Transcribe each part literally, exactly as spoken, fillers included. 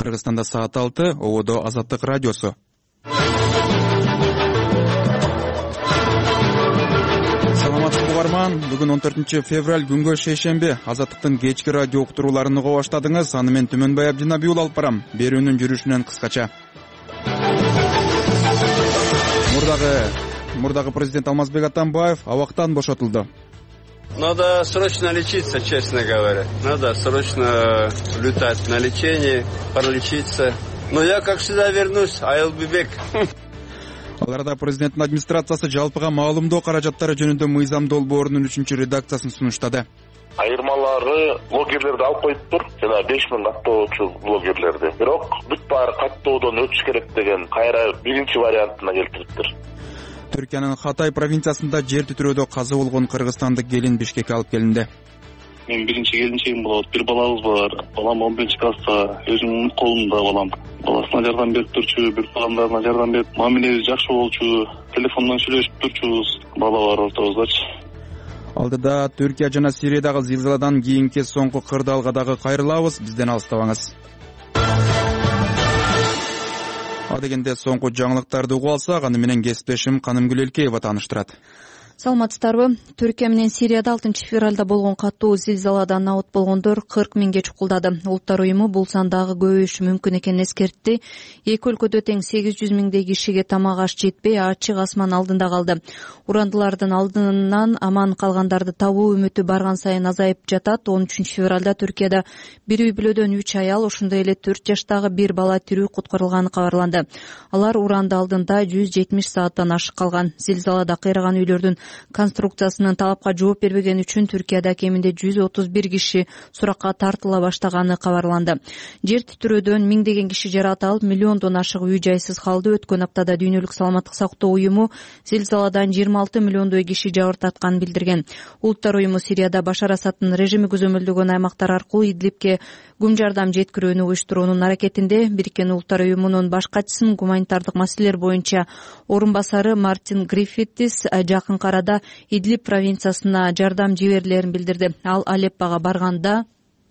Кыргызстанда саат алты, ободо Азаттык радиосу. Саламатсызбы угарман, бүгүн он төртүнчү февраль күнгө шейшемби. Азаттыктын кечки радио уктурууларын уга баштадыңыз. Аны мен Түмөнбай Абдинабиул алып барам. Берүүнүн жүрүшүнөн кыскача. Мурдагы мурдагы президент Алмазбек Атамбаев абактан бошотулду. Надо срочно лечиться, честно говоря. Надо срочно летать на лечение, пролечиться. Но я, как всегда, вернусь. I'll be back. Аларда президенттин администрациясы жалпыга маалымдоо каражаттары жөнүндө мыйзам долбоорунун үчүнчү редакциясын сунуштады. Айырмалары блогерлерди алып коюптур. Жана беш миң каттоочу блогерлерди. Бирок бүт баары каттоодон өтүш керек деген кайра биринчи вариантына келтириптир. Түркиянын Хатай провинциясында жер титирөөдө каза болгон кыргызстандык келин Бишкекке алып келинди. Мен биринчи келинчегим болот. Бир балабыз бар. Балам он биринчи класста, өзүмдүн колумда балам. Баласына жардам берип турчу, бир баламдарына жардам берип, мамилебиз жакшы болчу, телефондон сүйлөшүп турчубуз. Бала бар ортобуздачы. Алдыда Түркия жана Сириядагы зилзаладан кийинки соңку кырдаалга дагы кайрылабыз. Бизден алыстабаңыз. Адегенде соңку жаңылыктарды угуп алсак, аны менен кесиптешим Канымгүл Элкеева тааныштырат. Саламатсыздарбы? Түркия менен Сирияда алтынчы февралда болгон катуу зилзаладан абат болгондор кырк миңге чукулдады. Улуттар уюму бул сандагы көбөйүшү мүмкүн экенин эскертти. Эки өлкөдө тең сегиз жүз миңдей кишиге тамак аш жетпей, ачык асман алдында калды. Урандылардын алдынан аман калгандарды табуу үмүтү барган сайын азайып жатат. он үчүнчү февралда Түркияда бир үй бүлөдөн үч аял, ошондой эле төрт жаштагы бир бала тирүү куткарылганы кабарланды. Алар уранды алдында жүз жетимиш сааттан ашык калган. Зилзалада кыйраган үйлөрдүн конструкциясынын талапка жооп бербегени үчүн Түркияда кеминде жүз отуз бир киши суракка тартыла баштаганы кабарланды. Жер титирөөдөн миңдеген киши жаракат алып, миллиондон ашык үй жайсыз калды. Өткөн аптада Дүйнөлүк саламаттык сактоо уюму зилзаладан жыйырма алты миллиондой киши жабыр тартканын билдирген. Улуттар уюму Сирияда Башар Асадтын режими көзөмөлдөгөн аймактар аркылуу Идлибке күм жардам жеткирүүнү уюштуруунун аракетинде. Бириккен Улуттар уюмунун баш катчысынын гуманитардык маселелер боюнча орун басары Мартин Гриффитис жакынкы арада Идлиб провинциясына жардам жиберилерин билдирди. Ал Алеппага барганда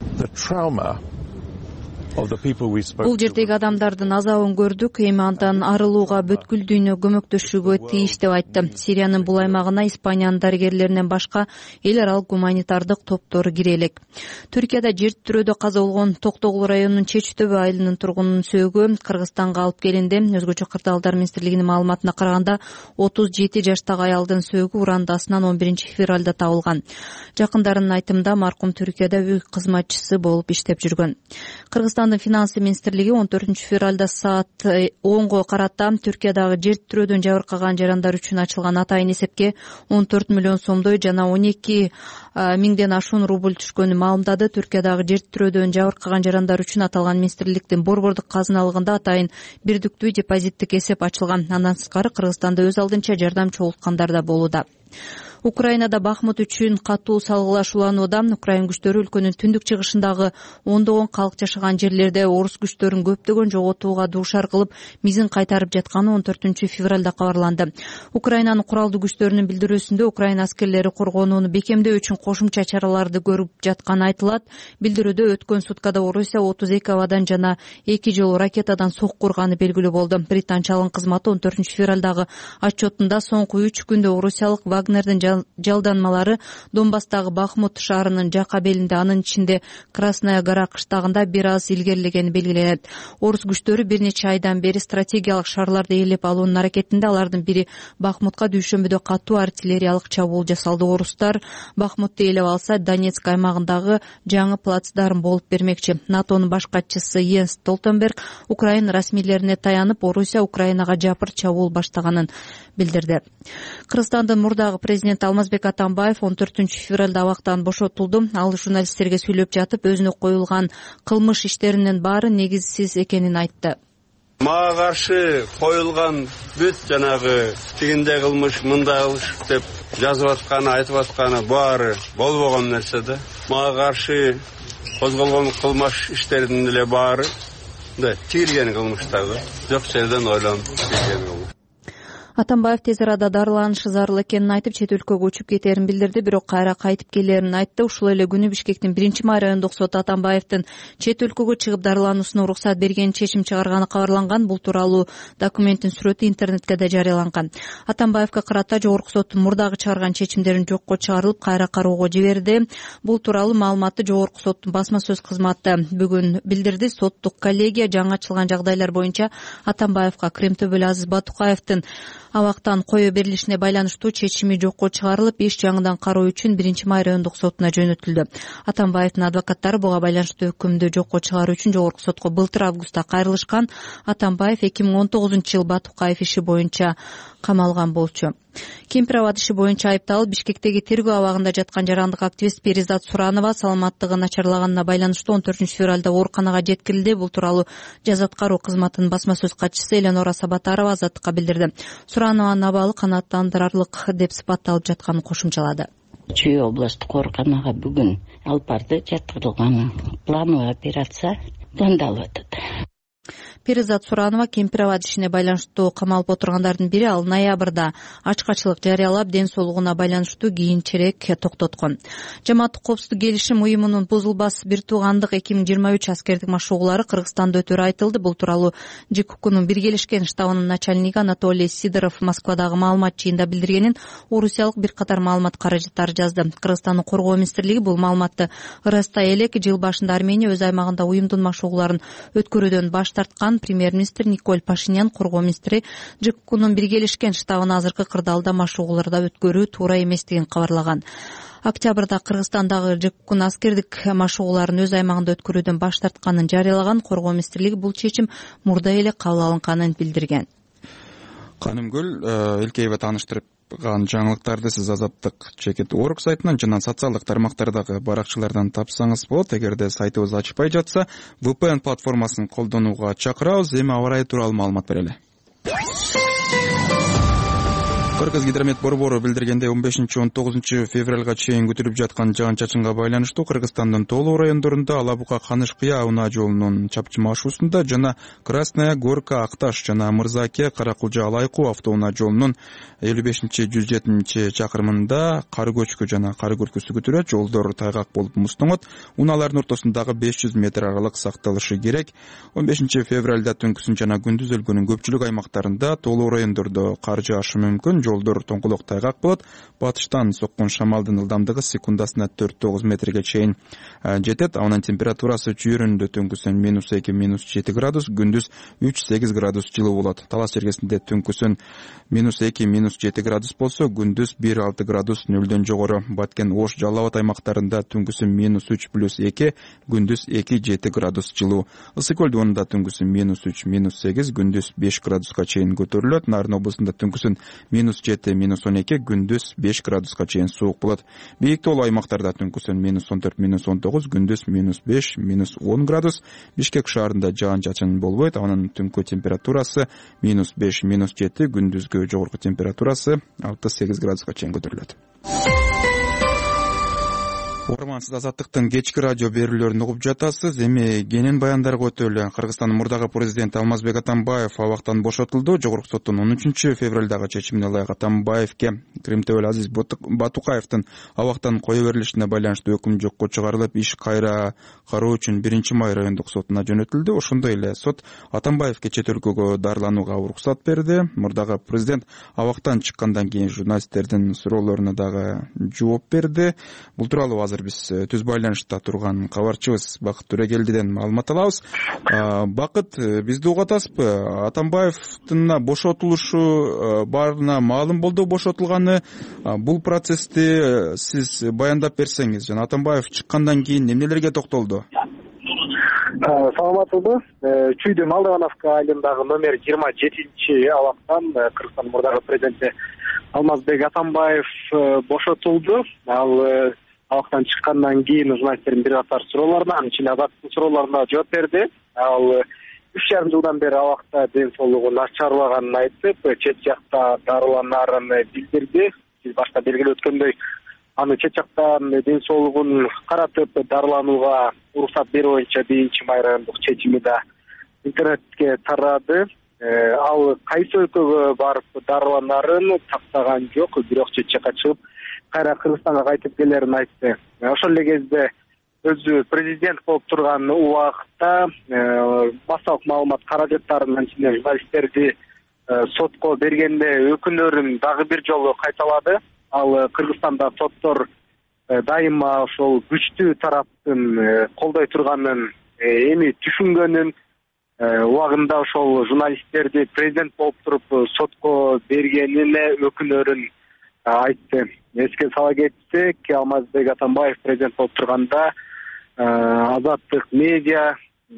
бул жердеги адамдардын азабын көрдүк, эми андан арылууга бүткүл дүйнө көмөктөшүүгө тийиш деп айтты. Сириянын бул аймагына Испаниянын дарыгерлеринен башка эл аралык гуманитардык топтор кире элек. Түркияда жер титирөөдө каза болгон Токтогул районунун Чечтөбө айылынын тургунунун сөөгү Кыргызстанга алып келинди. Өзгөчө кырдаалдар министрлигинин маалыматына караганда отуз жети жаштагы аялдын сөөгү урандасынан он биринчи февралда табылган. Жакындарынын айтымында маркум Түркияда үй кызматчысы болуп иштеп жүргөн. Кыргызстандын финансы министрлиги он төртүнчү февралда саат онго карата Түркиядагы жер титирөөдөн жабыркаган жарандар үчүн ачылган атайын эсепке он төрт миллион сомдой жана он эки миңден ашуун рубль түшкөнүн маалымдады. Түркиядагы жер титирөөдөн жабыркаган жарандар үчүн аталган министрликтин борбордук казыналыгында атайын бирдиктүү депозиттик эсеп ачылган. Андан сырткары Кыргызстанда өз алдынча жардам чогулткандар да болууда. Украинада Бахмут үчүн катуу салгылашууланууда. Украин күчтөрү өлкөнүн түндүк чыгышындагы ондогон калк жашаган жерлерде орус күчтөрүн көптөгөн жоготууга дуушар кылып, мизин кайтарып жатканы он төртүнчү февралда кабарланды. Украинанын куралдуу күчтөрүнүн билдирүүсүндө Украин аскерлери коргонууну бекемдөө үчүн кошумча чараларды көрүп жатканы айтылат. Билдирүүдө өткөн суткада Орусия отуз эки абадан жана эки жолу ракетадан сокку урганы белгилүү болду. Британ чалгын кызматы он төртүнчү февралдагы отчетунда соңку үч күндө орусиялык Вагнердин жалданмалары Донбасстагы Бахмут шаарынын жака белинде, анын ичинде Красная гора кыштагында бир аз илгерилегени белгиленет. Орус күчтөрү бир нече айдан бери стратегиялык шаарларды ээлеп алуунун аракетинде. Алардын бири Бахмутка дүйшөмбүдө катуу артиллериялык чабуул жасалды. Орустар Бахмутты ээлеп алса, Донецк аймагындагы жаңы плацдарм болуп бермекчи. НАТОнун баш катчысы Йенс Столтенберг Украин расмийлерине таянып, Орусия Украинага жапыр чабуул баштаганын билдирди. Кыргызстандын мурдагы президенти Алмазбек Атамбаев он төртүнчү февралда абактан бошотулду. Ал журналисттерге сүйлөп жатып, өзүнө коюлган кылмыш иштеринин баары негизсиз экенин айтты. Мага каршы коюлган бүт жанагы тигинде кылмыш, мында кылмыш деп жазып атканы, айтып атканы баары болбогон нерсе да. Мага каршы козголгон кылмыш иштеринин эле баары да тиилген кылмыштар да. Жок жерден ойлонуп тиилген кылмыш. Атамбаев тез арада дарыланышы зарыл экенин айтып, чет өлкөгө көчүп кетерин билдирди, бирок кайра кайтып келерин айтты. Ушул эле күнү Бишкектин биринчи май райондук соту Атамбаевдин чет өлкөгө чыгып дарылануусуна уруксат берген чечим чыгарганы кабарланган. Бул тууралуу документтин сүрөтү интернетке да жарыяланган. Атамбаевге карата жогорку соттун мурдагы чыгарган чечимдерин жокко чыгарылып, кайра кароого жиберди. Бул тууралуу маалыматты жогорку соттун басма сөз кызматы бүгүн билдирди. Соттук коллегия жаңы ачылган жагдайлар боюнча Атамбаевга Кремтөбөл Азиз Батукаевдин абактан кое берилишине байланыштуу чечими жокко чыгарылып, иш жаңыдан кароо үчүн биринчи май райондук сотуна жөнөтүлдү. Атамбаевдин адвокаттары буга байланыштуу өкүмдү жокко чыгаруу үчүн жогорку сотко былтыр августта кайрылышкан. Атамбаев эки миң он тогузунчу жыл Батукаев иши боюнча камалган болчу. Кемпир абад иши боюнча айыпталып, Бишкектеги тергөө абагында жаткан жарандык активист Перизат Суранова саламаттыгы начарлаганына байланыштуу он төртүнчү февралда ооруканага жеткирилди. Бул тууралуу жаза аткаруу кызматынын басма сөз катчысы Эленора Сабатарова Азаттыкка билдирди. Суранованын абалы канааттандырарлык деп сыпатталып жатканын кошумчалады. Чүй областтык ооруканага бүгүн алып барды. Жаткырылган плановый операция дандалып атат. Перизат Суранова кемпир абад ишине байланыштуу камалып отургандардын бири. Ал ноябрда ачкачылык жарыялап, ден соолугуна байланыштуу кийинчерээк токтоткон. Жамааттык коопсуздук келишим уюмунун бузулбас бир туугандык эки миң жыйырма үч аскердик машыгуулары Кыргызстанда өтөрү айтылды. Бул тууралуу ЖКУКнун биргелешкен штабынын начальниги Анатолий Сидоров Москвадагы маалымат жыйында билдиргенин орусиялык бир катар маалымат каражаттары жазды. Кыргызстандын коргоо министрлиги бул маалыматты ырастай элек жыл башында Армения өз аймагында уюмдун машыгууларын өткөрүүдөн баш тарткан. Премьер-министр Николь Пашинян коргоо министри ЖКУКнун биргелешкен штабын азыркы кырдаалда машыгууларда өткөрүү туура эместигин кабарлаган. Октябрда Кыргызстандагы ЖКУКнун аскердик машыгууларын өз аймагында өткөрүүдөн баш тартканын жарыялаган. Коргоо министрлиги бул чечим мурда эле кабыл алынганын билдирген. Канымгүл Элкеева тааныштырып жаңылыктарды сиз Азаттык чекит орг сайтынан жана социалдык тармактардагы баракчылардан тапсаңыз болот. Эгерде сайтыбыз ачпай жатса, ви пи эн платформасын колдонууга чакырабыз. Эми аба ырайы тууралуу маалымат берели. Кыргызгидромет борбору билдиргендей, он бешинчи он тогузунчу февралга чейин күтүлүп жаткан жаан-чачынга байланыштуу Кыргызстандын тоолуу райондорунда Алабука Каныш-Кыя унаа жолунун чапчыма ашуусунда жана Красная Горка Акташ жана Мырзаке Каракулжа Алайкуу автоунаа жолунун элүү бешинчи жүз жетинчи чакырымында кар көчкү жана кар күркүсү күтүлөт. Жолдор тайгак болуп муздоңот. Унаалардын ортосундагы беш жүз метр аралык сакталышы керек. он бешинчи февралда түнкүсүн жана күндүз өлкөнүн көпчүлүк аймактарында тоолуу райондордо кар жаашы мүмкүн. Жолдор тоңкулок тайгак болот. Батыштан соккон шамалдын ылдамдыгы секундасына төрт тогуз метрге чейин жетет. Анын температурасы жүйөрүндө түнкүсүн минус эки минус жети градус, күндүз үч сегиз градус жылуу болот. Талас жергесинде түнкүсүн минус эки минус жети градус болсо, күндүз бир алты градус нөлдөн жогору. Баткен, Ош, Жалал Абад аймактарында түнкүсүн минус үч плюс эки, күндүз эки жети градус жылуу. Ысык көл дуунунда түнкүсүн минус үч минус сегиз, күндүз беш градуска чейин көтөрүлөт. Нарын облусунда түнкүсүн минус жети минус он эки, күндүз беш градуска чейин суук болот. Бийик тоолуу аймактарда түнкүсүн минус он төрт минус он тогуз, күндүз минус беш минус он градус. Бишкек шаарында жаан-чачын болбойт. Анын түнкү температурасы минус беш минус жети, күндүзгү жогорку температурасы алты сегиз градуска чейин көтөрүлөт. Ормансыз Азаттыктын кечки радио берүүлөрүн угуп жатасыз. Эми кенен баяндарга өтөлү. Кыргызстандын мурдагы президенти Алмазбек Атамбаев абактан бошотулду. Жогорку соттун он үчүнчү февралдагы чечимине ылайык Атамбаевке Кремтөбөл Азиз Батукаевдин абактан кое берилишине байланыштуу өкүм жокко чыгарылып, иш кайра кароо үчүн биринчи май райондук сотуна жөнөтүлдү. Ошондой эле сот Атамбаевке чет өлкөгө дарыланууга уруксат берди. Мурдагы президент абактан чыккандан кийин журналисттердин суроолоруна дагы жооп берди. Бул тууралуу азыр биз түз байланышта турган кабарчыбыз Бакыт Төрөгелдиден маалымат алабыз. Бакыт, бизди угуп атасызбы? Атамбаевдин бошотулушу баарына маалым болду бошотулганы. Бул процессти сиз баяндап берсеңиз, жана Атамбаев чыккандан кийин эмнелерге токтолду? Саламатсызбы? Чүйдө Малдыбановка айылындагы номер жыйырма жетинчи абактан Кыргызстандын мурдагы президенти Алмазбек Атамбаев бошотулду. Ал абактан чыккандан кийин журналисттердин бир катар суроолоруна, анын ичинде Азаттыктын суроолоруна жооп берди. Ал үч жарым жылдан бери абакта ден соолугу начарлаганын айтып, чет жакта дарыланарын билдирди. Биз башта белгилеп өткөндөй, аны чет жактан ден соолугун каратып дарыланууга уруксат берүү боюнча биринчи май райондук чечими да интернетке тарады. ал кайсы өлкөгө барып дарыланарын тактаган жок, бирок чет жакка чыгып кайра Кыргызстанга кайтып келерин айтты. Ошол эле кезде өзү президент болуп турган убакта башталык маалымат каражаттарын анткени журналисттерди сотко бергенде өкүнөрүн дагы бир жолу кайталады. Ал Кыргызстанда соттор дайыма ошол күчтүү тараптын колдой турганын эми түшүнгөнүн, убагында ошол журналисттерди президент болуп туруп сотко бергенине өкүнөрүн айтты. Эске сала кетсек, Алмазбек Атамбаев президент болуп турганда Азаттык медиа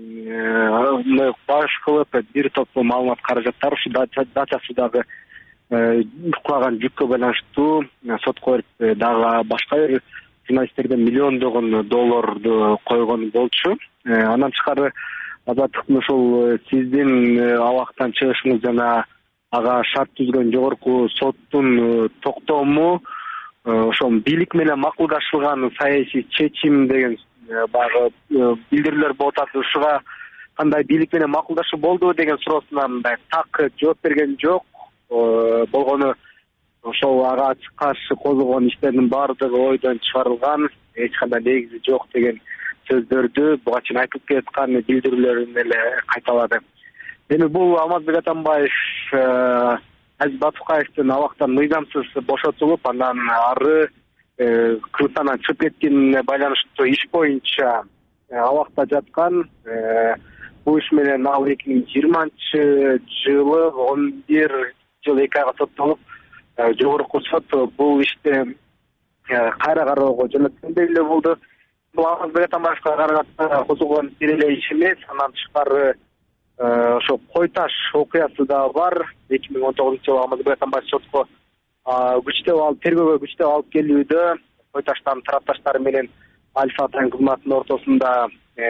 баш кылып бир топ маалымат каражаттар ушу дачасындагы кулаган жүккө байланыштуу сотко берип дагы башка бир журналисттерден миллиондогон долларду койгон болчу. Андан тышкары Азаттыктын ушул сиздин абактан чыгышыңыз жана ага шарт түзгөн жогорку соттун токтому ошол бийлик менен макулдашылган саясий чечим деген багы билдирүүлөр болуп атат. Ушуга кандай бийлик менен макулдашуу болдубу деген суроосуна мындай так жооп берген жок. Болгону ошол ага каршы козголгон иштердин баардыгы ойдон чыгарылган, эч кандай негизи жок деген сөздөрдү буга чейин айтылып келаткан билдирүүлөрүн эле кайталады. Эми бул Алмазбек Атамбаев Азиз Батукаевдин абактан мыйзамсыз бошотулуп, андан ары Кыргызстандан чыгып кеткенине байланыштуу иш боюнча абакта жаткан. Бул иш менен ал эки миң жыйырманчы жылы он бир жыл эки айга соттолуп, жогорку сот бул ишти кайра кароого жөнөткөндөй эле болду. Бул Алмазбек Атамбаевга карата козголгон бир эле иш эмес, андан тышкары ошо Кой Таш окуясы да бар. эки миң он тогузунчу жылы Алмазбек Атамбаев сотко күчтөп алып, тергөөгө күчтөп алып келүүдө Кой Таштан тарапташтары менен Альфа Атайын кызматынын ортосунда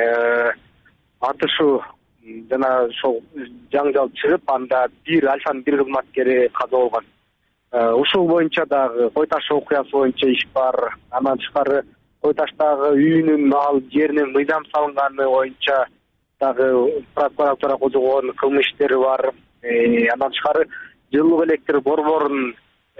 атышуу жана ошол жаңжал чыгып, анда бир Альфанын бир кызматкери каза болгон. Ушул боюнча дагы Кой Таш окуясы боюнча иш бар. Андан тышкары Кой Таштагы үйүнүн ал жеринин мыйзам салынганы боюнча дагы прокуратура козгогон кылмыш иштери бар. Андан тышкары жылуу электр борборун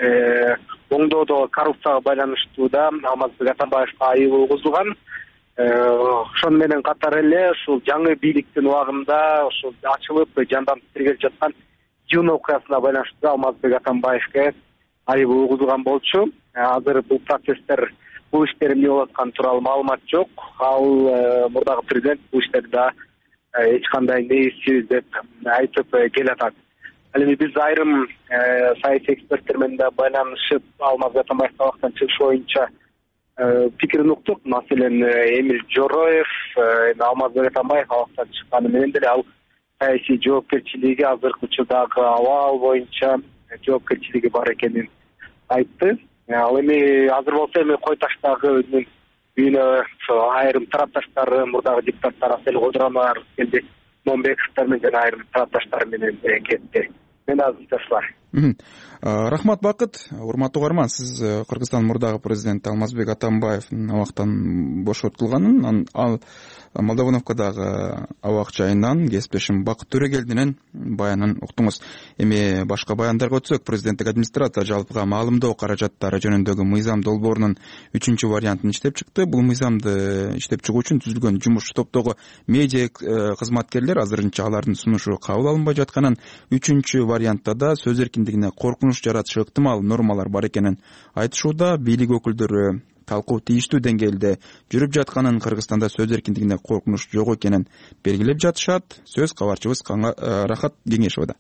оңдоодо коррупцияга байланыштуу да Алмазбек Атамбаевга айып угузулган. Ошону менен катар эле ушул жаңы бийликтин убагында ушул ачылып жанданып тиргелип жаткан Жун окуясына байланыштуу Алмазбек Атамбаевге айып угузулган болчу. Азыр бул процесстер, бул иштер эмне болуп атканы тууралуу маалымат жок. Ал мурдагы президент бул иштерди эч кандай негизсиз деп айтып келатат. Ал эми биз айрым саясий эксперттер менен да байланышып Алмазбек Атамбаевдин абактан чыгышы боюнча пикирин уктук. Маселен, Эмиль Жороев Алмазбек Атамбаев абактан чыкканы менен деле ал саясий жоопкерчилиги, азыркы учурдагы абал боюнча жоопкерчилиги бар экенин айтты. Ал эми азыр болсо эми Кой Таштагы өзүнүн үйүнө айрым тарапташтары, мурдагы депутаттар Асель Кодуранова келди, Момбековдор менен жана айрым тарапташтар менен кетти. Мен азыр ташлар. Рахмат, Бакыт. Урматтуу угарман, сиз Кыргызстандын мурдагы президенти Алмазбек Атамбаевдин абактан бошотулганын, ал Молдовановкадагы абак жайынан кесиптешим Бакыт Төрөгелдинин баянын уктуңуз. Эми башка баяндарга өтсөк, президенттик администрация жалпыга маалымдоо каражаттары жөнүндөгү мыйзам долбоорунун үчүнчү вариантын иштеп чыкты. Бул мыйзамды иштеп чыгуу үчүн түзүлгөн жумуш топтогу медиа кызматкерлер азырынча алардын сунушу кабыл алынбай жатканын, үчүнчү вариантта да сөз эркиндигине коркунуч жаратышы ыктымал нормалар бар экенин айтышууда. Бийлик өкүлдөрү талкуу тийиштүү деңгээлде жүрүп жатканын, Кыргызстанда сөз эркиндигине коркунуч жок экенин белгилеп жатышат. Сөз кабарчыбыз Рахат Кеңешовада.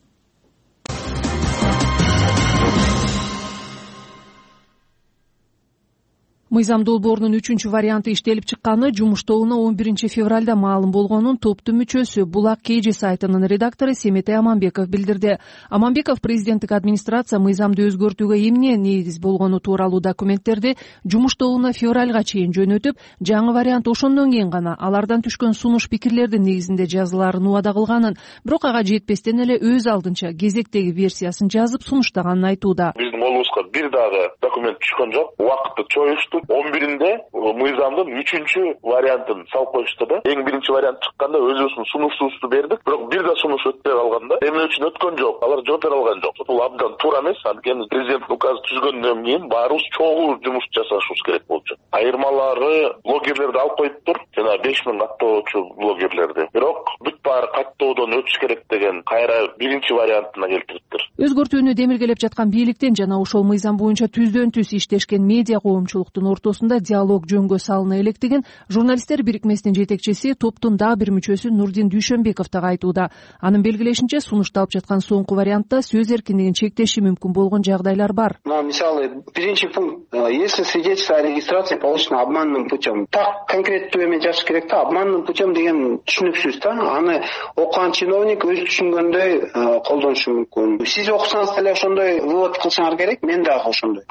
Мыйзам долбоорунун үчүнчү варианты иштелип чыкканы жумуш тобуна он биринчи февралда маалым болгонун топтун мүчөсү Булак Кж сайтынын редактору Семетей Аманбеков билдирди. Аманбеков президенттик администрация мыйзамды өзгөртүүгө эмне негиз болгону тууралуу документтерди жумуш тобуна февралга чейин жөнөтүп, жаңы вариант ошондон кийин гана алардан түшкөн сунуш пикирлердин негизинде жазылаарын убада кылганын, бирок ага жетпестен эле өз алдынча кезектеги версиясын жазып сунуштаганын айтууда. Биздин колубузга бир дагы документ түшкөн жок. Убакытты чоюшту, он биринде мыйзамдын үчүнчү вариантын салып коюшту да. Эң биринчи вариант чыкканда өзүбүздүн сунушубузду бердик, бирок бир да сунуш өтпөй калганда эмне үчүн өткөн жок, алар жооп бере алган жок. Бул абдан туура эмес. Анткени президенттин указы түзгөндөн кийин баарыбыз чогуу жумуш жасашыбыз керек болчу. Айырмалары блогерлерди алып коюптур, жана беш миң каттоочу блогерлерди. Бирок бүт баары каттоодон өтүш керек деген кайра биринчи вариантына келтириптир. Өзгөртүүнү демилгелеп жаткан бийликтен жана ошол мыйзам боюнча түздөн түз иштешкен медиа коомчулуктун ортосунда диалог жөнгө салына электигин журналисттер бирикмесинин жетекчиси, топтун дагы бир мүчөсү Нурдин Дүйшөнбеков дагы айтууда. Анын белгилешинче, сунушталып жаткан соңку вариантта сөз эркиндигин чектеши мүмкүн болгон жагдайлар бар. Мисалы, биринчи пункт, если свидетельство о регистрации получено обманным путем. Так конкреттүү эме жазыш керек да, обманным путем деген түшүнүксүз да. Аны окуган чиновник өзү түшүнгөндөй колдонушу мүмкүн. Сиз окусаңыз деле ошондой вывод кылсаңар керек, мен дагы ошондой.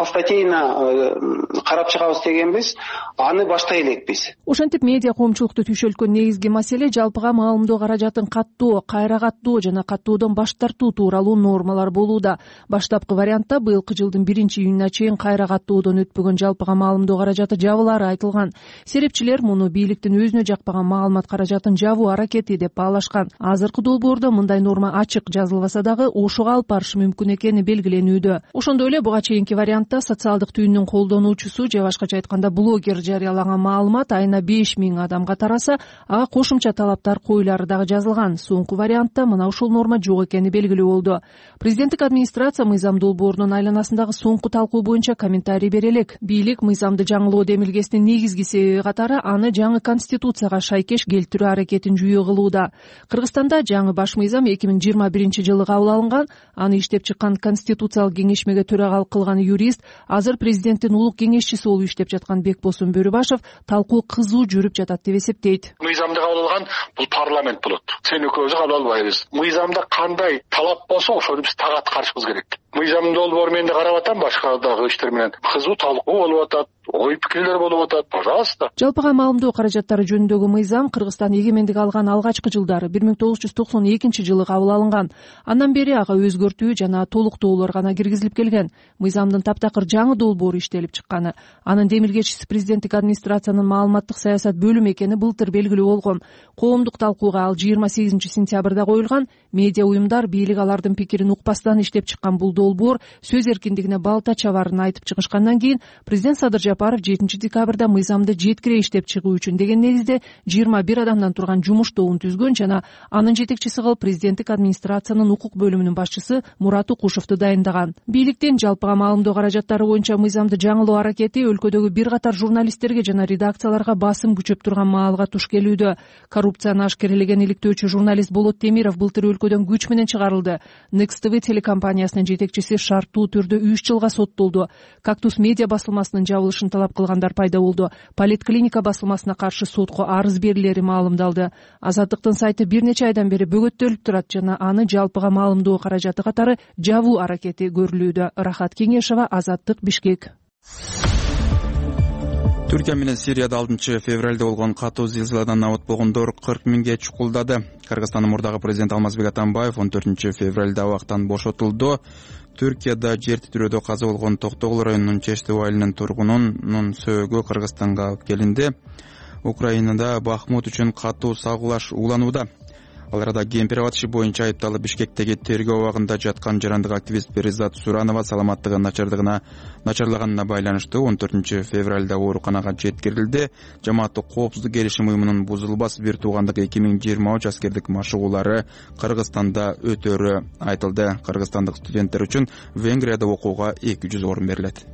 Постатейна карап чыгабыз дегенбиз, аны баштай элекпиз. Ошентип медиа коомчулукту түйшөлткөн негизги маселе жалпыга маалымдоо каражатын каттоо, кайра каттоо жана каттоодон баш тартуу тууралуу нормалар болууда. Баштапкы вариантта быйылкы жылдын биринчи июнуна чейин кайра каттоодон өтпөгөн жалпыга маалымдоо каражаты жабылары айтылган. Серепчилер муну бийликтин өзүнө жакпаган маалымат каражатын жабуу аракети деп баалашкан. Азыркы долбоордо мындай норма ачык жазылбаса дагы ошого алып барышы мүмкүн экени белгиленүүдө. Ошондой эле буга чейинки вариантта социалдык түйүнүн колдонуучусу же башкача айтканда блогер жарыялаган маалымат айына беш миң адамга тараса, ага кошумча талаптар коюлары дагы жазылган. Соңку вариантта мына ушул норма жок экени белгилүү болду. Президенттик администрация мыйзам долбоорунун айланасындагы соңку талкуу боюнча комментарий бере элек. Бийлик мыйзамды жаңылоо демилгесинин негизги себеби катары аны жаңы конституцияга шайкеш келтирүү аракетин жүйө кылууда. Кыргызстанда жаңы баш мыйзам эки миң жыйырма биринчи жылы кабыл алынган. Аны иштеп чыккан конституциялык кеңешмеге төрагалык кылган юрист, азыр президенттин улук кеңешчиси болуп иштеп жаткан Бекбосун Бөрүбашев талкуу кызуу жүрүп жатат деп эсептейт. Мыйзамды кабыл алган бул парламент болот. Сен экөөбүз кабыл албайбыз. Мыйзамда кандай талап болсо ошону биз так аткарышыбыз керек. Мыйзам долбоору менен карап атам, башка дагы иштер менен кызуу талкуу болуп атат, ой пикирлер болуп атат. Пожалуйста. Жалпыга маалымдоо каражаттары жөнүндөгү мыйзам Кыргызстан эгемендик алган алгачкы жылдары бир миң тогуз жүз токсон экинчи жылы кабыл алынган. Андан бери ага өзгөртүү жана толуктоолор гана киргизилип келген. Мыйзамдын таптакыр жаңы долбоору иштелип чыкканы, анын демилгечиси президенттик администрациянын маалыматтык саясат бөлүмү экени былтыр белгилүү болгон. Коомдук талкууга ал жыйырма сегизинчи сентябрда коюлган. Медиа уюмдар бийлик алардын пикирин укпастан иштеп чыккан бул долбоор сөз эркиндигине балта чабарын айтып чыгышкандан кийин президент Садыр Жапаров жетинчи декабрда мыйзамды жеткире иштеп чыгуу үчүн деген негизде жыйырма бир адамдан турган жумуш тобун түзгөн жана анын жетекчиси кылып президенттик администрациянын укук бөлүмүнүн башчысы Мурат Укушевду дайындаган. Бийликтен жалпыга маалымдоо каражаттары боюнча мыйзамды жаңылоо аракети өлкөдөгү бир катар журналисттерге жана редакцияларга басым күчөп турган маалга туш келүүдө. Коррупцияны ашкерелеген иликтөөчү журналист Болот Темиров былтыр өлкөдөн күч менен чыгарылды. Next T V телекомпаниясынын жетекчиси шарттуу түрдө үч жылга соттолду. Кактус медиа басылмасынын жабылышын талап кылгандар пайда болду. Политклиника басылмасына каршы сотко арыз берилери маалымдалды. Азаттыктын сайты бир нече айдан бери бөгөттөлүп турат жана аны жалпыга маалымдоо каражаты катары жабуу аракети көрүлүүдө. Рахат Кеңешова, Азаттык, Бишкек. Түркия менен Сирияда алтынчы февралда болгон катуу зилзаладан абат болгондор кырк миңге чукулдады. Кыргызстандын мурдагы президенти Алмазбек Атамбаев он төртүнчү февралда абактан бошотулду. Түркияда жер титирөөдө каза болгон Токтогул районунун Чештеп айылынын тургунунун сөөгү Кыргызстанга алып келинди. Украинада Бахмут үчүн катуу сагылаш уланууда. Ал арада Кемпир атышы боюнча айыпталып Бишкектеги тергөө абагында жаткан жарандык активист Перизат Суранова саламаттыгы начардыгына начарлаганына байланыштуу он төртүнчү февралда ооруканага жеткирилди. Жамааттык коопсуздук келишим уюмунун бузулбас бир туугандык эки миң жыйырма үч аскердик машыгуулары Кыргызстанда өтөрү айтылды. Кыргызстандык студенттер үчүн Венгрияда окууга эки жүз орун берилет.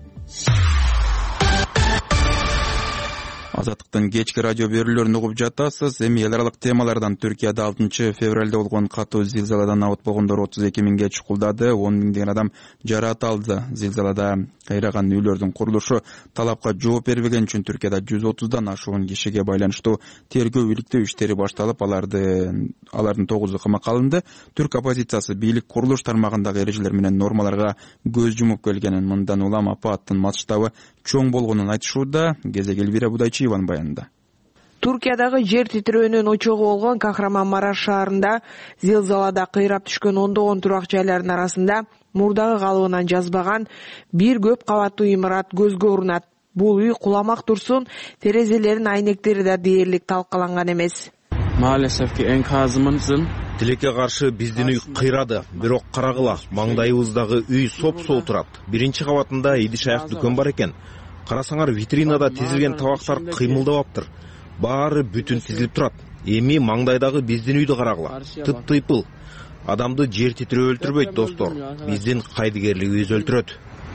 Азаттыктын кечки радио берүүлөрүн угуп жатасыз. Эми эл аралык темалардан Түркияда алтынчы февралда болгон катуу зилзаладан абат болгондор отуз эки миңге чукулдады. он миңдеген адам жаракат алды. Зилзалада кыйраган үйлөрдүн курулушу талапка жооп бербеген үчүн Түркияда жүз отуздан ашуун кишиге байланыштуу тергөө иликтөө иштери башталып, аларды алардын тогузу камакка алынды. Түрк оппозициясы бийлик курулуш тармагындагы эрежелер менен нормаларга көз жумуп келгенин, мындан улам апаттын масштабы чоң болгонун айтышууда. Кезек Элвира Будайчиеванын баянында. Туркиядагы жер титирөөнүн очогу болгон Кахраманмараш шаарында зилзалада кыйрап түшкөн ондогон турак жайлардын арасында мурдагы калыбынан жазбаган бир көп кабаттуу имарат көзгө урунат. бул үй куламак турсун, терезелеринин айнектери да дээрлик талкаланган эмес. Maalesef ki enkazımızın Тилекке каршы биздин үй кыйрады, бирок карагыла, маңдайыбыздагы үй соп-сол турат. Биринчи кабатында идиш-аяк дүкөн бар экен. Карасаңар, витринада тизилген табактар кыймылдабаптыр. Баары бүтүн тизилип турат. Эми маңдайдагы биздин үйдү карагыла. Тып-тыйпыл. Адамды жер титирөө өлтүрбөйт, достор. Биздин кайдыгерлигибиз өлтүрөт.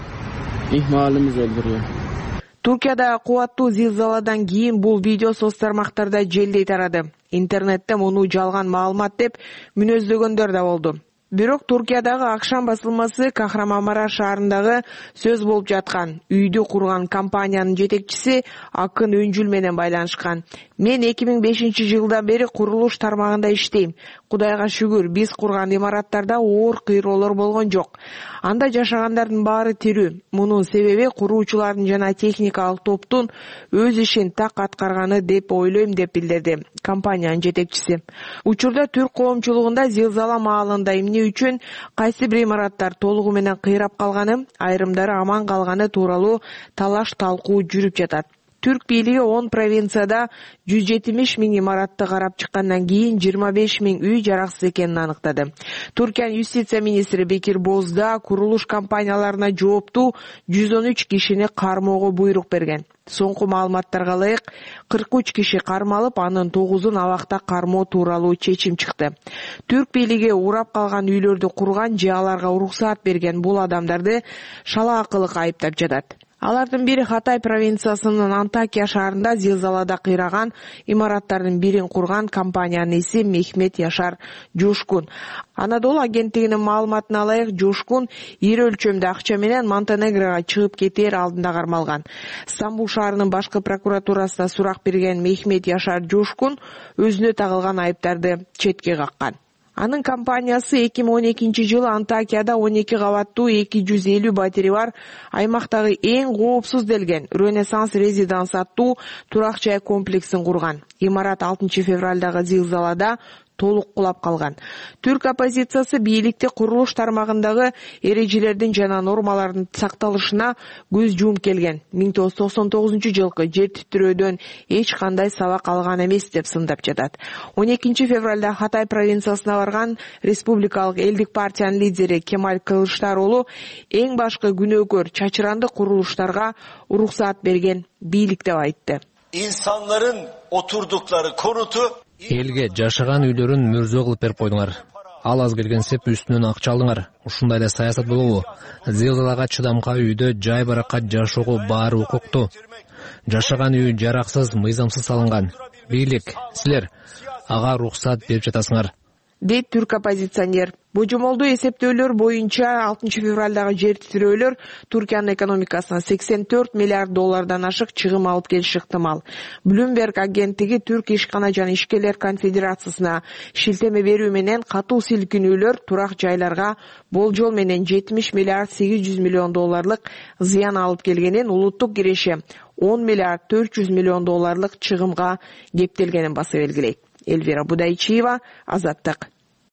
ihmalimiz öldürüyor. Туркияда кубаттуу зилзаладан кийин бул видео соц тармактарда желдей тарады. Интернетте муну жалган маалымат деп мүнөздөгөндөр да болду. Бирок Туркиядагы Акшам басылмасы Кахрамамараш шаарындагы сөз болуп жаткан үйдү курган компаниянын жетекчиси Акын Өнжүл менен байланышкан. Мен эки миң бешинчи жылдан бери курулуш тармагында иштейм. Кудайга шүгүр, биз курган имараттарда оор кыйроолор болгон жок. Анда жашагандардын баары тирүү. Мунун себеби куруучулардын жана техникалык топтун өз ишин так аткарганы деп ойлойм деп билдирди компаниянын жетекчиси. Учурда түрк коомчулугунда зилзала маалында эмне үчүн кайсы бир имараттар толугу менен кыйрап калганы, айрымдары аман калганы тууралуу талаш талкуу жүрүп жатат. Түрк бийлиги он провинцияда жүз жетимиш миң имаратты карап чыккандан кийин жыйырма беш миң үй жараксыз экенин аныктады. Туркиянын юстиция министри Бекир Бозда курулуш компанияларына жооптуу жүз он үч кишини кармоого буйрук берген. Соңку маалыматтарга ылайык кырк үч киши кармалып, анын тогузун абакта кармоо тууралуу чечим чыкты. Түрк бийлиги урап калган үйлөрдү курган же аларга уруксаат берген бул адамдарды шалаакылык айыптап жатат. Алардын бири Хатай провинциясынын Антакия шаарында зилзалада кыйраган имараттардын бирин курган компаниянын иси Мехмет Яшар Жушкун. Анадолу агенттигинин маалыматына ылайык, Жушкун ири өлчөмдө акча менен Монтенегрого чыгып кетээр алдында кармалган. Стамбул шаарынын башкы прокуратурасына сурак берген Мехмет Яшар Жушкун өзүнө тагылган айыптарды четке каккан. Анын компаниясы эки миң он экинчи жылы Антакияда он эки кабаттуу эки жүз элүү батири бар аймактагы эң коопсуз делген Ренессанс Резиденс аттуу турак жай комплексин курган. Имарат алтынчы февралдагы зилзалада толук кулап калган. Түрк оппозициясы бийликти курулуш тармагындагы эрежелердин жана нормалардын сакталышына көз жууп келген. миң тогуз жүз токсон тогузунчу жылкы жер титирөөдөн эч кандай сабак алган эмес деп сындап жатат. он экинчи февралда Хатай провинциясына барган республикалык элдик партиянын лидери Кемаль Кылычдароğlu эң башкы күнөөкөр чачыранды курулуштарга уруксаат берген бийлик деп айтты. İnsanların oturdukları konutu Элге жашаган үйлөрүн мөрзө кылып берип койдуңар. Ал аз келген сеп үстүнөн акча алдыңар. Ушундай эле саясат болобу? Зилзалага чыдамкай үйдө жай баракат жашоого баары укуктуу. Жашаган үй жараксыз, мыйзамсыз салынган. Бийлик, силер ага уруксаат берип жатасыңар. Дейт түрк оппозиционер. Божомолдуу эсептөөлөр боюнча алтынчы февралдагы жер титирөөлөр Туркиянын экономикасына сексен төрт миллиард доллардан ашык чыгым алып келиши ыктымал. Bloomberg агенттиги Түрк ишкана жана ишкерлер конфедерациясына шилтеме берүү менен катуу силкинүүлөр турак жайларга болжол менен жетимиш миллиард сегиз жүз миллион долларлык зыян алып келгенин, улуттук киреше он миллиард төрт жүз миллион долларлык чыгымга кептелгенин баса белгилейт. Эльвира Будайчиева, Азаттык.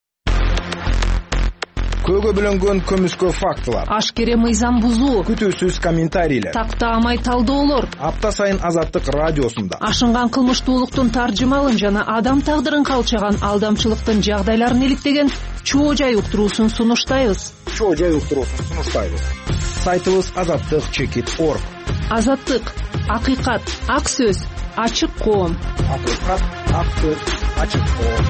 Көөгө бөлөнгөн көмүскө фактылар. Ашкере мыйзам бузуу. Күтүүсүз комментарийлер. Тактаамай талдоолор. Апта сайын Азаттык радиосунда. Ашынган кылмыштуулуктун таржымалын жана адам тагдырын калчаган алдамчылыктын жагдайларын иликтеген чоо жай уктуруусун сунуштайбыз. Чоо жай уктуруусун сунуштайбыз. Сайтыбыз азаттык чекит точка орг. Азаттык, акыйкат, ак сөз, ачык коом. Акыйкат, ак сөз, ачык коом.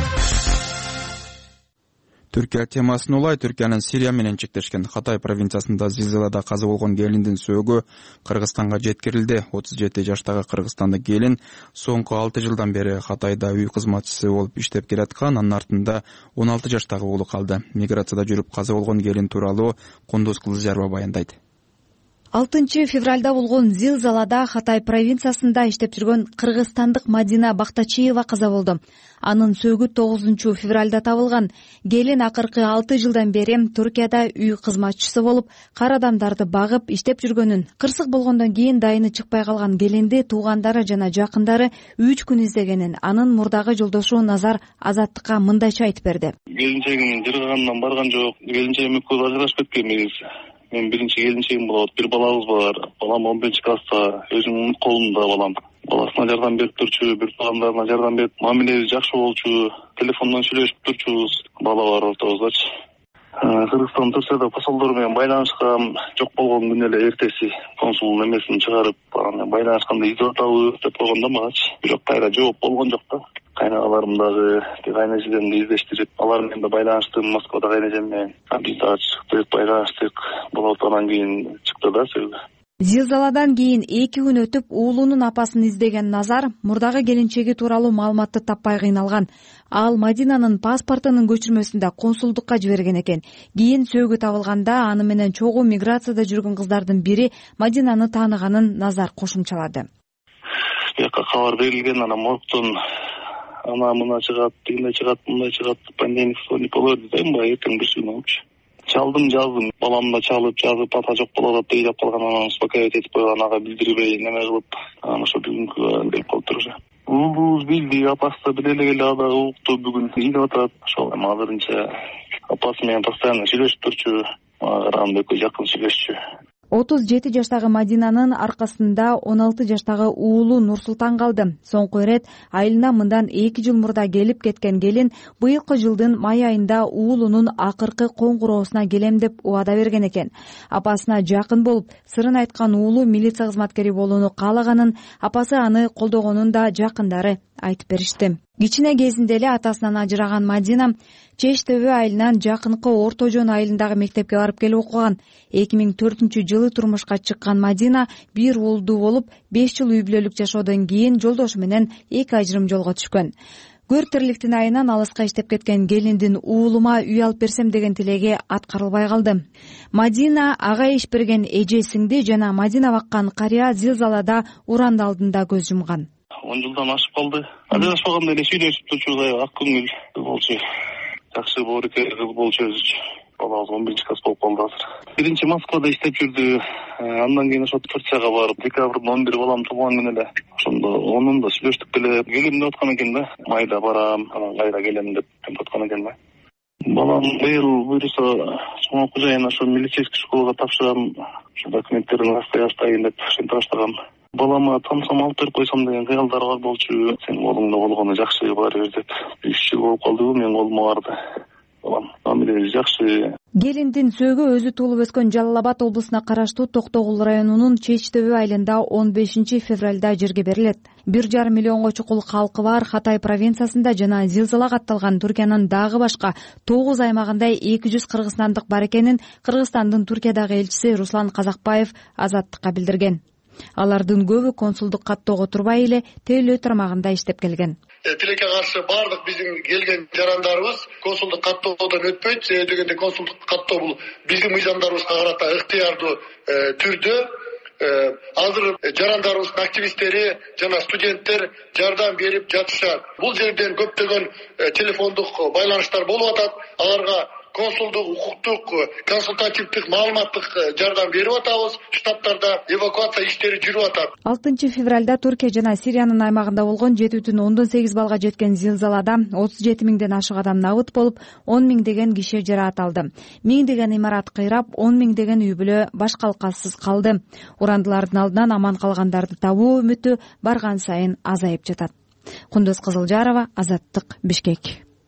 Түркия темасын улай Түркиянын Сирия менен чектешкен Хатай провинциясында зилзалада каза болгон келиндин сөөгү Кыргызстанга жеткирилди. отуз жети жаштагы кыргызстандык келин соңку алты жылдан бери Хатайда үй кызматчысы болуп иштеп келаткан, анын артында он алты жаштагы уулу калды. Миграцияда жүрүп каза болгон келин тууралуу Кундуз Кылычжарова баяндайт. алтынчы февралда болгон зилзалада Хатай провинциясында иштеп жүргөн кыргызстандык Мадина Бактачиева каза болду. Анын сөөгү тогузунчу февралда табылган. Келин акыркы алты жылдан бери Туркияда үй кызматчысы болуп, кар адамдарды багып иштеп жүргөнүн, кырсык болгондон кийин дайыны чыкпай калган келинди туугандары жана жакындары үч күн издегенин анын мурдагы жолдошу Назар Азаттыкка мындайча айтып берди. Келинчегим жыргагандан барган жок. Келинчегим экөөбүз ажырашып кеткенбиз. Мен биринчи келинчегим болот. Бир балабыз бар. Балам он биринчи класста, өзүмдүн колумда балам. Баласына жардам берип турчу, бир туугандарына жардам берип, мамилебиз жакшы болчу, телефондон сүйлөшүп турчубуз бала бар ортобуздачы. Кыргызстан Турцияда посолдор менен байланышкан, жок болгон күнү эле эртеси консулдун эмесин чыгарып, байланышканда изеп атабыз деп койгондо магачы. Бирок кайра жооп болгон жок да. Кайнагаларым дагы, кайнежемди издештирип, алар менен да байланыштым, Москвада кайнежем менен. Биз дагы чыктык, байланыштык. Болот анан кийин чыкты да сөйгө. Зилзаладан кийин эки күн өтүп уулунун апасын издеген Назар мурдагы келинчеги тууралуу маалыматты таппай кыйналган. Ал Мадинанын паспортунун көчүрмөсүн да консулдукка жиберген экен. Кийин сөөгү табылганда аны менен чогуу миграцияда жүргөн кыздардын бири Мадинаны тааныганын Назар кошумчалады. Бияка кабар берилген, анан моргтон ана мына чыгат, тигине чыгат, мындай чыгат, пандемик вторник болот дейм ба, эртең бирсин болчу. Чалдым, жаздым. Баламда чалып, жазып, ата жок болот дейт деп калган, анан успокаивать этип койгон, ага билдирбей, неме кылып, анан ошо бүгүнкү келип калыптыр уже. Уулубуз билди, апасы да биле эле, ада укту, бүгүн ийип атат. Ошол эми азырынча апасы менен постоянно сүйлөшүп турчу, мага караганда экөө жакын сүйлөшчү. отуз жети жаштагы Мадинанын аркасында он алты жаштагы уулу Нурсултан калды. Соңку ирет айылына мындан эки жыл мурда келип кеткен келин быйылкы жылдын май айында уулунун акыркы коңгуроосуна келем деп убада берген экен. Апасына жакын болуп, сырын айткан уулу милиция кызматкери болууну каалаганын, апасы аны колдогонун да жакындары айтып беришти. Кичине кезинде эле атасынан ажыраган Мадина Чеч Төбө айылынан жакынкы Орто Жон айылындагы мектепке барып келип окуган. эки миң төртүнчү жылы турмушка чыккан Мадина бир уулдуу болуп, беш жыл үй бүлөлүк жашоодон кийин жолдошу менен эки ажырым жолго түшкөн. Көр тирликтин айынан алыска иштеп кеткен келиндин уулума үй алып берсем деген тилеги аткарылбай калды. Мадина ага иш берген эже сиңди жана Мадина баккан карыя зилзалада уранды алдында көз жумган. он жылдан ашып калды. Ажырашпаганда эле сүйлөшүп турчубуз, ак көңүл болчу. Жакшы боорукер кыз болчу өзүчү. Балабыз он биринчи класс болуп калды азыр. Биринчи Москвада иштеп жүрдү. Андан кийин ошо Турцияга барып, декабрдын он бир балам туулган күнү эле. Ошондо онун да сүйлөштүк эле. Келем деп аткан экен да. Майда барам, анан кайра келем деп аткан экен да. Балам быйыл буйруса чоң окуу жайына ошо милицейский школага тапшырам. Ошо документтерин растояштайын деп ошентип баштагам. Балама тамсам алып берип койсом деген кыялдар бар болчу. Сенин колуңда болгону жакшы баары бир деп. үч жыл болуп калдыбы менин колума барды. Балам мамилеси жакшы. Келиндин сөөгү өзү туулуп өскөн Жалал Абад облусуна караштуу Токтогул районунун Чеч Төбө айылында он бешинчи февралда жерге берилет. бир жарым миллионго чукул калкы бар Хатай провинциясында жана зилзала катталган Туркиянын дагы башка тогуз аймагында эки жүз кыргызстандык бар экенин Кыргызстандын Туркиядагы элчиси Руслан Казакбаев Азаттыкка билдирген. Алардын көбү консулдук каттоого турбай эле тейлөө тармагында иштеп келген. Тилекке каршы бардык биздин келген жарандарыбыз консулдук каттоодон өтпөйт. Себеби дегенде консулдук каттоо бул биздин мыйзамдарыбызга карата ыктыярдуу түрдө. Азыр жарандарыбыздын активисттери жана студенттер жардам берип жатышат. Бул жерден көптөгөн телефондук байланыштар болуп атат. Аларга консулдук, укуктук, консультативдик, маалыматтык жардам берип атабыз. Штаттарда эвакуация иштери жүрүп атат. алтынчы февралда Туркия жана Сириянын аймагында болгон жети бүтүн ондон сегиз балга жеткен зилзалада отуз жети миңден ашык адам набыт болуп, он миңдеген киши жараат алды. Миңдеген имарат кыйрап, он миңдеген үй бүлө баш калкасыз калды. Урандылардын алдынан аман калгандарды табуу үмүтү барган сайын азайып жатат. Кундуз Кызылжарова, Азаттык, Бишкек.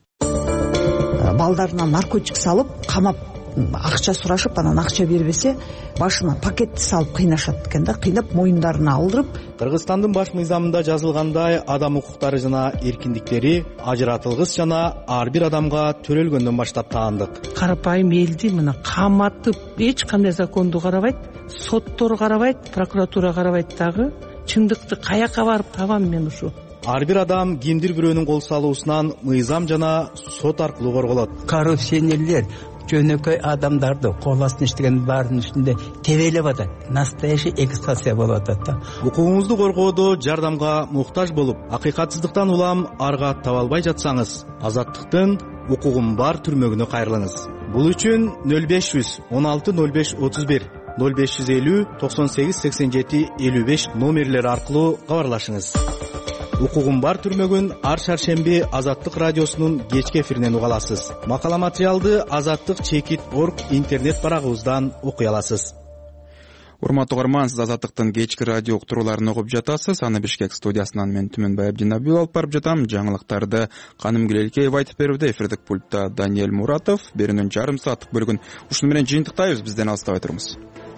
Балдарына наркотик салып, камап акча сурашып, анан акча бербесе, башына пакетти салып кыйнашат экен да, кыйнап моюндарына алдырып. Кыргызстандын баш мыйзамында жазылгандай, адам укуктары жана эркиндиктери ажыратылгыс жана ар бир адамга төрөлгөндөн баштап таандык. Карапайым элди мына каматып, эч кандай законду карабайт, соттор карабайт, прокуратура карабайт дагы. Чындыкты каяка барып табам мен ушу? Ар бир адам кимдир бирөөнүн кол салуусунан мыйзам жана сот аркылуу корголот. Коррупционерлер жөнөкөй адамдарды кол астына иштеген баардын үстүндө тебелеп атат. Настоящий экстация болуп атат. Укугуңузду коргоодо жардамга муктаж болуп, акыйкатсыздыктан улам арга таба албай жатсаңыз, Азаттыктын укугум бар түрмөгүнө кайрылыңыз. Бул үчүн нөл беш жүз он алты нөл беш отуз бир нөл беш жүз элүү токсон сегиз сексен жети элүү беш номерлери аркылуу кабарлашыңыз. укугум бар түрмөгүн ар шаршемби Азаттык радиосунун кечки эфиринен уга аласыз. Макала материалды Азаттык чекит точка орг интернет барагыбыздан окуй аласыз. Урматтуу угарман, сиз Азаттыктын кечки радио уктурууларын угуп жатасыз. Аны Бишкек студиясынан мен Түмөнбай Абдинабиев алып барып жатам. Жаңылыктарды Каным Гүлелкеева айтып берүүдө, эфирдик пультта Даниэль Муратов. Берүүнүн жарым сааттык бөлүгүн ушуну менен жыйынтыктайбыз. Бизден алыстабай туруңуз.